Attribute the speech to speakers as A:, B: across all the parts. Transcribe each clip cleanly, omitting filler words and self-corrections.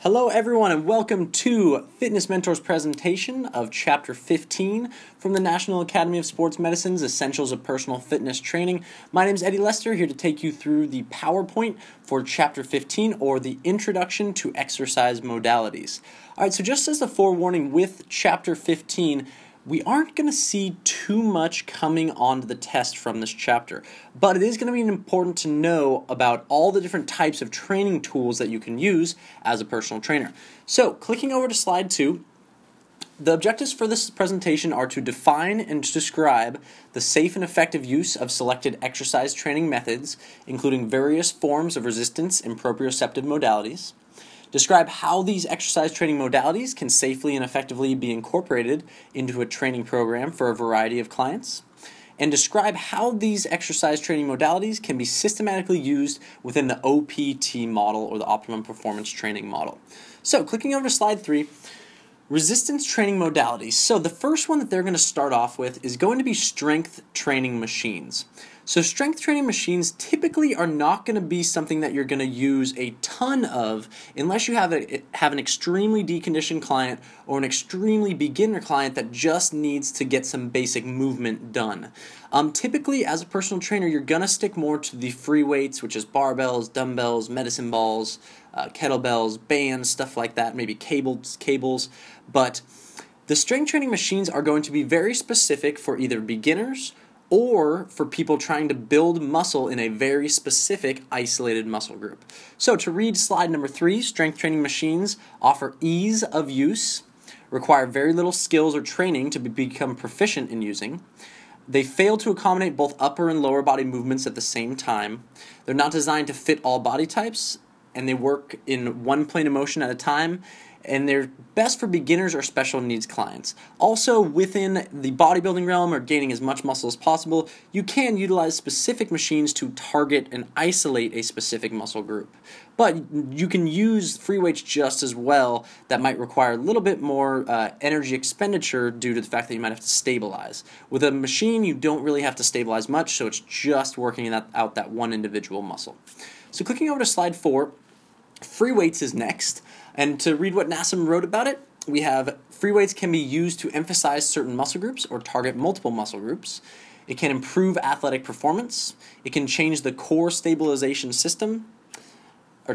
A: Hello everyone and welcome to Fitness Mentor's presentation of Chapter 15 from the National Academy of Sports Medicine's Essentials of Personal Fitness Training. My name is Eddie Lester, here to take you through the PowerPoint for Chapter 15, or the Introduction to Exercise Modalities. Alright, so just as a forewarning with Chapter 15, we aren't going to see too much coming onto the test from this chapter, but it is going to be important to know about all the different types of training tools that you can use as a personal trainer. So, clicking over to slide 2, the objectives for this presentation are to define and describe the safe and effective use of selected exercise training methods, including various forms of resistance and proprioceptive modalities. Describe how these exercise training modalities can safely and effectively be incorporated into a training program for a variety of clients. And describe how these exercise training modalities can be systematically used within the OPT model, or the Optimum Performance Training model. So, clicking over to slide 3, resistance training modalities. So the first one that they're going to start off with is going to be strength training machines. So strength training machines typically are not going to be something that you're going to use a ton of unless you have an extremely deconditioned client or an extremely beginner client that just needs to get some basic movement done. Typically, as a personal trainer, you're going to stick more to the free weights, which is barbells, dumbbells, medicine balls, kettlebells, bands, stuff like that, maybe cables, but the strength training machines are going to be very specific for either beginners or for people trying to build muscle in a very specific isolated muscle group. So to read slide number 3, strength training machines offer ease of use, require very little skills or training to become proficient in using. They fail to accommodate both upper and lower body movements at the same time. They're not designed to fit all body types, and they work in one plane of motion at a time, and they're best for beginners or special needs clients. Also, within the bodybuilding realm or gaining as much muscle as possible, you can utilize specific machines to target and isolate a specific muscle group. But you can use free weights just as well that might require a little bit more energy expenditure due to the fact that you might have to stabilize. With a machine, you don't really have to stabilize much, so it's just working out that one individual muscle. So clicking over to slide 4, free weights is next. And to read what NASM wrote about it, we have free weights can be used to emphasize certain muscle groups or target multiple muscle groups. It can improve athletic performance. It can change the core stabilization system, the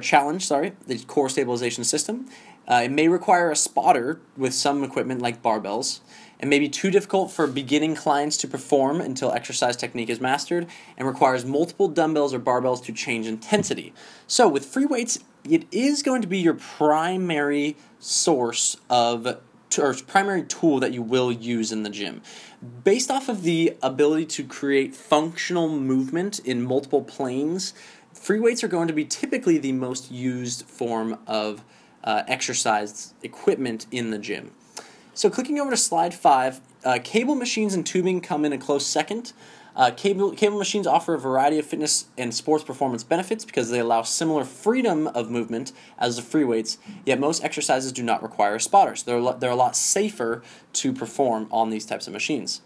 A: core stabilization system. It may require a spotter with some equipment like barbells. It may be too difficult for beginning clients to perform until exercise technique is mastered, and requires multiple dumbbells or barbells to change intensity. So with free weights, it is going to be your primary source or primary tool that you will use in the gym. Based off of the ability to create functional movement in multiple planes, free weights are going to be typically the most used form of exercise equipment in the gym. So clicking over to slide 5, cable machines and tubing come in a close second. Cable machines offer a variety of fitness and sports performance benefits because they allow similar freedom of movement as the free weights, yet most exercises do not require a spotter, so they're a lot safer to perform on these types of machines.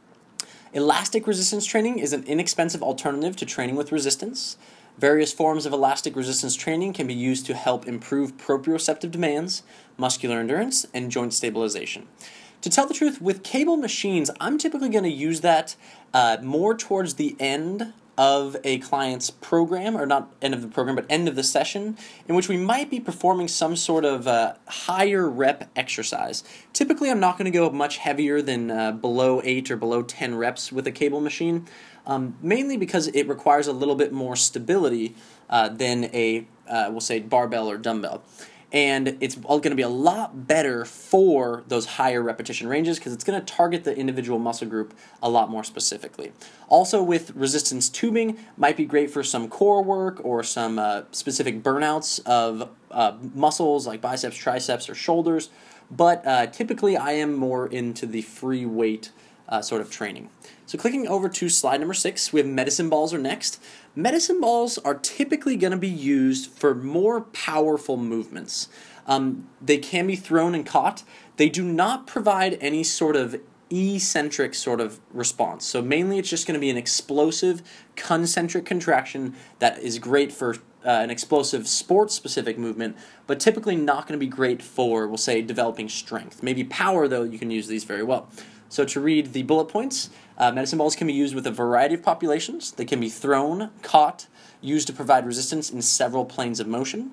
A: Elastic resistance training is an inexpensive alternative to training with resistance. Various forms of elastic resistance training can be used to help improve proprioceptive demands, muscular endurance, and joint stabilization. To tell the truth, with cable machines, I'm typically going to use that more towards the end of a client's program, or not end of the program, but end of the session, in which we might be performing some sort of higher rep exercise. Typically, I'm not going to go much heavier than below 8 or below 10 reps with a cable machine, mainly because it requires a little bit more stability than a, we'll say, barbell or dumbbell. And it's all going to be a lot better for those higher repetition ranges because it's going to target the individual muscle group a lot more specifically. Also, with resistance tubing, might be great for some core work or some specific burnouts of muscles like biceps, triceps, or shoulders. But typically, I am more into the free weight sort of training. So clicking over to slide number 6, we have medicine balls are next. Medicine balls are typically going to be used for more powerful movements. They can be thrown and caught. They do not provide any sort of eccentric sort of response. So mainly it's just going to be an explosive concentric contraction that is great for an explosive sports-specific movement, but typically not going to be great for, we'll say, developing strength. Maybe power, though, you can use these very well. So to read the bullet points, medicine balls can be used with a variety of populations. They can be thrown, caught, used to provide resistance in several planes of motion.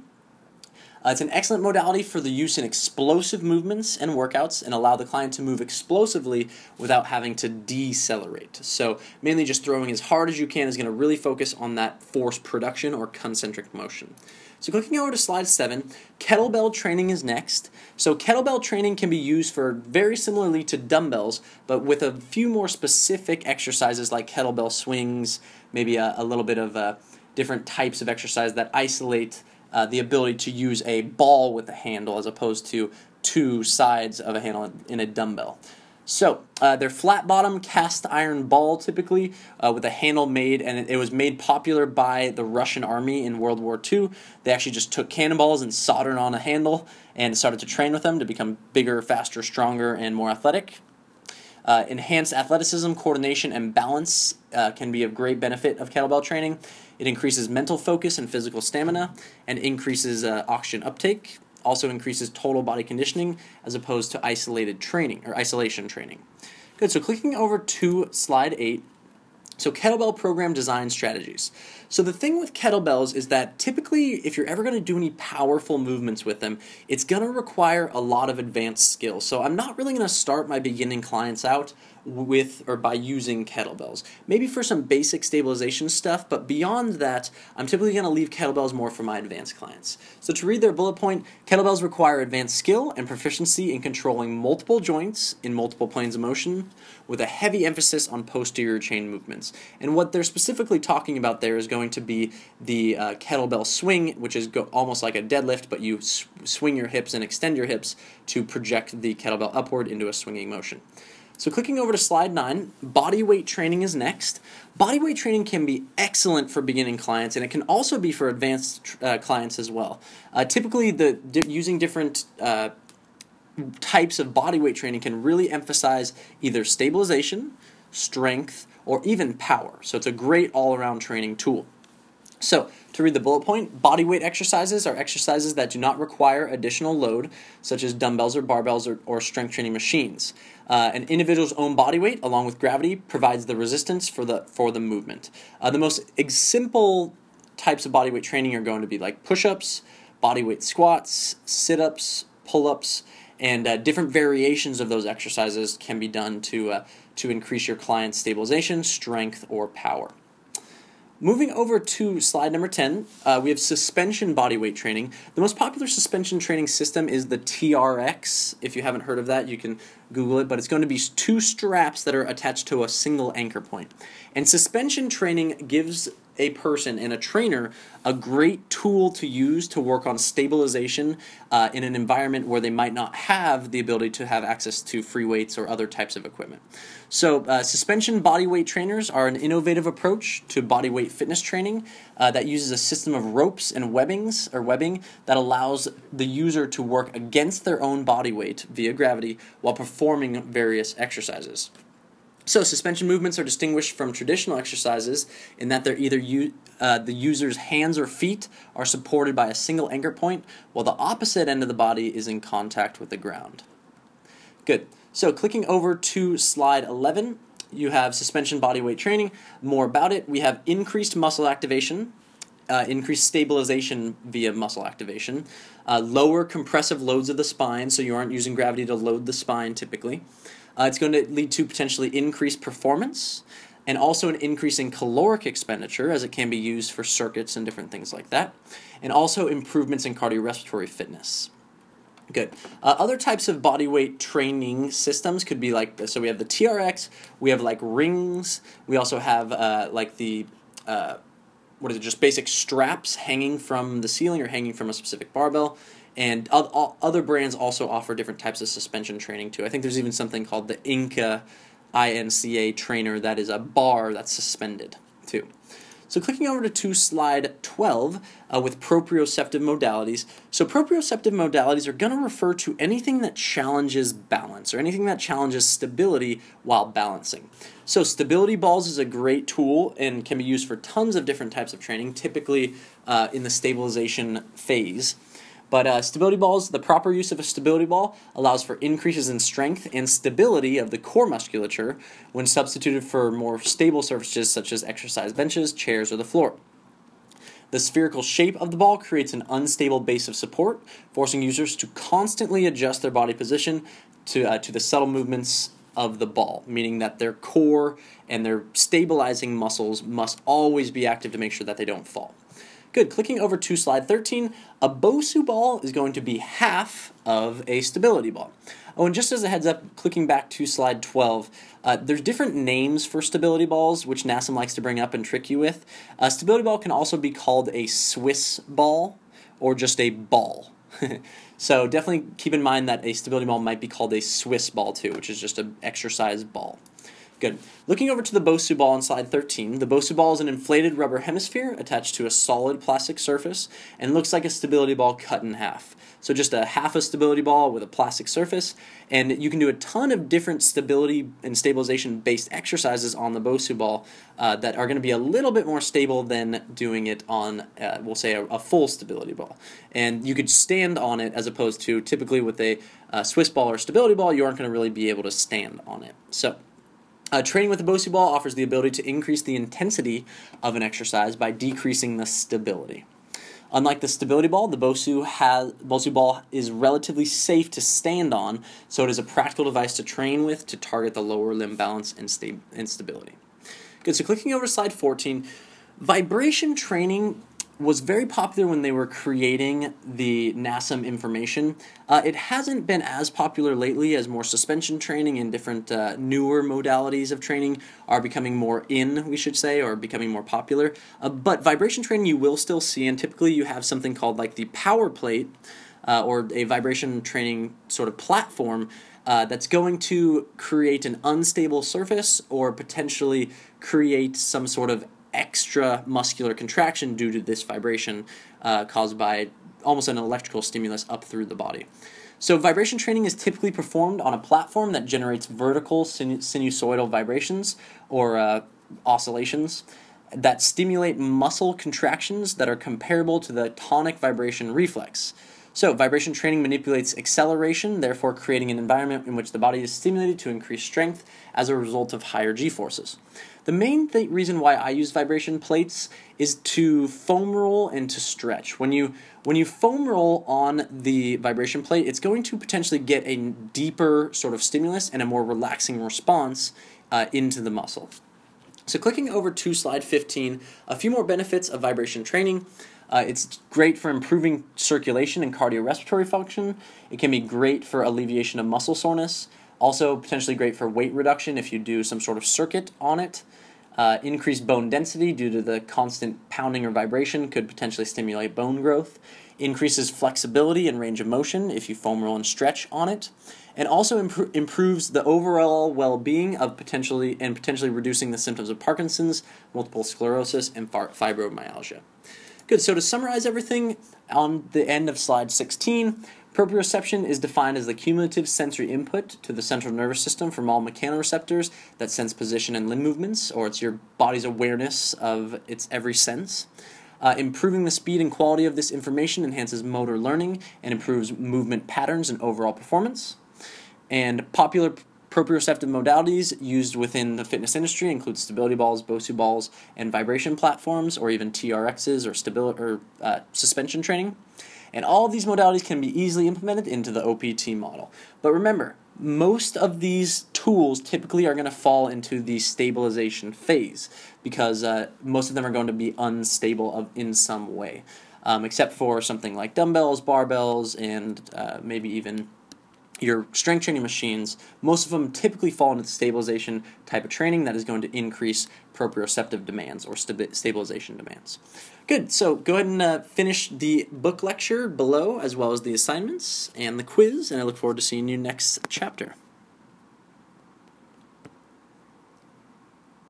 A: It's an excellent modality for the use in explosive movements and workouts and allow the client to move explosively without having to decelerate. So mainly just throwing as hard as you can is going to really focus on that force production or concentric motion. So clicking over to slide 7, kettlebell training is next. So kettlebell training can be used for very similarly to dumbbells, but with a few more specific exercises like kettlebell swings, maybe a little bit of different types of exercise that isolate the ability to use a ball with a handle as opposed to two sides of a handle in a dumbbell. So they're flat bottom cast iron ball typically with a handle made, and it was made popular by the Russian army in World War II. They actually just took cannonballs and soldered on a handle and started to train with them to become bigger, faster, stronger, and more athletic. Enhanced athleticism, coordination, and balance can be of great benefit of kettlebell training. It increases mental focus and physical stamina and increases oxygen uptake. Also increases total body conditioning as opposed to isolated training or isolation training. Good, so clicking over to slide 8. So kettlebell program design strategies. So the thing with kettlebells is that typically if you're ever going to do any powerful movements with them, it's going to require a lot of advanced skills. So I'm not really going to start my beginning clients out with or by using kettlebells. Maybe for some basic stabilization stuff, but beyond that, I'm typically going to leave kettlebells more for my advanced clients. So to read their bullet point, kettlebells require advanced skill and proficiency in controlling multiple joints in multiple planes of motion with a heavy emphasis on posterior chain movements. And what they're specifically talking about there is going to be the kettlebell swing, which is almost like a deadlift, but you swing your hips and extend your hips to project the kettlebell upward into a swinging motion. So clicking over to slide 9, body weight training is next. Body weight training can be excellent for beginning clients, and it can also be for advanced clients as well. Typically, using different types of body weight training can really emphasize either stabilization, strength, or even power. So it's a great all-around training tool. So, to read the bullet point, body weight exercises are exercises that do not require additional load, such as dumbbells or barbells or strength training machines. An individual's own body weight, along with gravity, provides the resistance for the movement. The most simple types of body weight training are going to be like push-ups, body weight squats, sit-ups, pull-ups, and different variations of those exercises can be done to increase your client's stabilization, strength, or power. Moving over to slide number 10, we have suspension body weight training. The most popular suspension training system is the TRX. If you haven't heard of that, you can Google it, but it's going to be 2 straps that are attached to a single anchor point. And suspension training gives a person and a trainer a great tool to use to work on stabilization in an environment where they might not have the ability to have access to free weights or other types of equipment. So suspension body weight trainers are an innovative approach to body weight fitness training that uses a system of ropes and webbing that allows the user to work against their own body weight via gravity while performing various exercises. So suspension movements are distinguished from traditional exercises in that they're either the user's hands or feet are supported by a single anchor point, while the opposite end of the body is in contact with the ground. Good. So clicking over to slide 11, you have suspension body weight training. More about it, we have increased muscle activation, increased stabilization via muscle activation, lower compressive loads of the spine, so you aren't using gravity to load the spine typically. It's going to lead to potentially increased performance and also an increase in caloric expenditure as it can be used for circuits and different things like that, and also improvements in cardiorespiratory fitness. Good. Other types of body weight training systems could be like, so we have the TRX, we have like rings, we also have just basic straps hanging from the ceiling or hanging from a specific barbell. And other brands also offer different types of suspension training too. I think there's even something called the INCA trainer that is a bar that's suspended too. So clicking over to slide 12 with proprioceptive modalities. So proprioceptive modalities are going to refer to anything that challenges balance or anything that challenges stability while balancing. So stability balls is a great tool and can be used for tons of different types of training, typically in the stabilization phase. But stability balls, the proper use of a stability ball allows for increases in strength and stability of the core musculature when substituted for more stable surfaces such as exercise benches, chairs, or the floor. The spherical shape of the ball creates an unstable base of support, forcing users to constantly adjust their body position to the subtle movements of the ball, meaning that their core and their stabilizing muscles must always be active to make sure that they don't fall. Good. Clicking over to slide 13, a BOSU ball is going to be half of a stability ball. Oh, and just as a heads up, clicking back to slide 12, there's different names for stability balls, which NASM likes to bring up and trick you with. A stability ball can also be called a Swiss ball or just a ball. So definitely keep in mind that a stability ball might be called a Swiss ball too, which is just an exercise ball. Good. Looking over to the BOSU ball on slide 13, the BOSU ball is an inflated rubber hemisphere attached to a solid plastic surface and looks like a stability ball cut in half. So just a half a stability ball with a plastic surface, and you can do a ton of different stability and stabilization based exercises on the BOSU ball that are going to be a little bit more stable than doing it on, we'll say, a full stability ball. And you could stand on it as opposed to typically with a Swiss ball or stability ball, you aren't going to really be able to stand on it. So training with the BOSU ball offers the ability to increase the intensity of an exercise by decreasing the stability. Unlike the stability ball, the BOSU ball is relatively safe to stand on, so it is a practical device to train with to target the lower limb balance and stability. Good, so clicking over to slide 14, vibration training was very popular when they were creating the NASM information. It hasn't been as popular lately as more suspension training and different newer modalities of training are becoming more in, we should say, or becoming more popular. But vibration training you will still see, and typically you have something called like the power plate or a vibration training sort of platform that's going to create an unstable surface or potentially create some sort of extra muscular contraction due to this vibration caused by almost an electrical stimulus up through the body. So vibration training is typically performed on a platform that generates vertical sinusoidal vibrations or oscillations that stimulate muscle contractions that are comparable to the tonic vibration reflex. So vibration training manipulates acceleration, therefore creating an environment in which the body is stimulated to increase strength as a result of higher G-forces. The main reason why I use vibration plates is to foam roll and to stretch. When you foam roll on the vibration plate, it's going to potentially get a deeper sort of stimulus and a more relaxing response into the muscle. So clicking over to slide 15, a few more benefits of vibration training. It's great for improving circulation and cardiorespiratory function. It can be great for alleviation of muscle soreness. Also potentially great for weight reduction if you do some sort of circuit on it. Increased bone density due to the constant pounding or vibration could potentially stimulate bone growth. Increases flexibility and range of motion if you foam roll and stretch on it. And also improves the overall well-being of potentially reducing the symptoms of Parkinson's, multiple sclerosis, and fibromyalgia. Good, so to summarize everything, on the end of slide 16, proprioception is defined as the cumulative sensory input to the central nervous system from all mechanoreceptors that sense position and limb movements, or it's your body's awareness of its every sense. Improving the speed and quality of this information enhances motor learning and improves movement patterns and overall performance. And popular proprioceptive modalities used within the fitness industry include stability balls, BOSU balls, and vibration platforms, or even TRXs or suspension training. And all of these modalities can be easily implemented into the OPT model. But remember, most of these tools typically are going to fall into the stabilization phase because most of them are going to be unstable in some way, except for something like dumbbells, barbells, and maybe even your strength training machines. Most of them typically fall into the stabilization type of training that is going to increase proprioceptive demands or stabilization demands. Good, so go ahead and finish the book lecture below as well as the assignments and the quiz, and I look forward to seeing you next chapter.